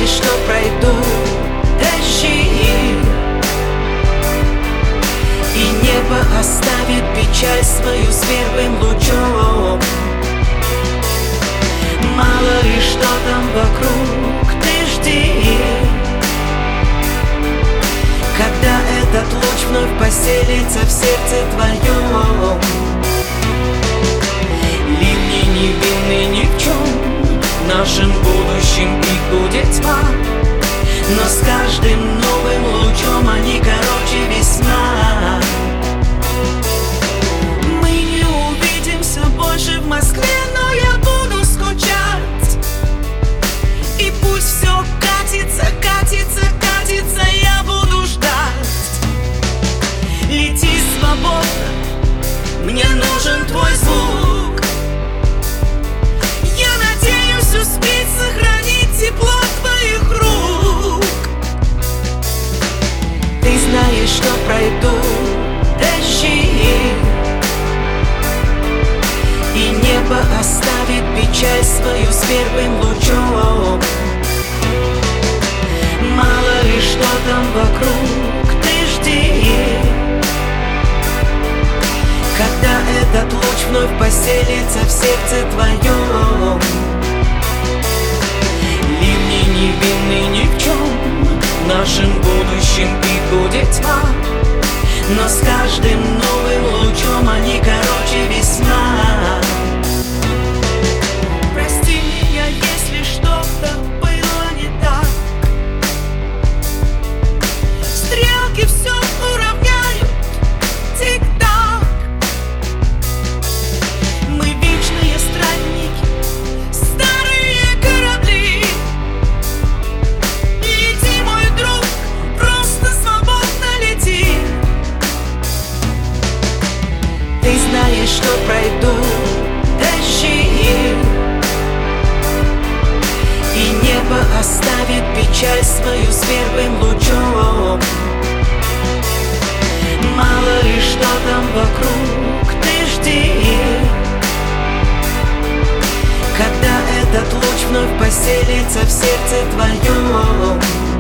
знаешь, что пройдут дожди, и небо оставит печаль свою с первым лучом. Мало ли что там вокруг, ты жди, когда этот луч вновь поселится в сердце твоем. Ливни невинны ни в чем, в нашем будущем их будет тьма, но с каждым новым лучом они короче весьма. Мы не увидимся больше в Москве, но я буду скучать. И пусть все катится, катится, катится, я буду ждать. Лети свободно, мне нужен твой звук. Я надеюсь успеть сохранить тепло твоих рук. Ты знаешь, что пройдут дожди, и небо оставит печаль свою с первым лучом. Мало ли что там вокруг, ты жди, когда этот луч вновь поселится в сердце твоем. Ливни невинны ни в чем, в нашем будущем их будет тьма, но с каждым новым лучом они короче весьма. Прости меня, если что-то было не так. Стрелки все уравняют, тик-так. Мы вечные странники, старые корабли. Лети, мой друг, просто свободно лети. Ты знаешь, что пройдут дожди, и небо оставит печаль свою с первым лучом. Мало ли что там вокруг, ты жди, когда этот луч вновь поселится в сердце твоем.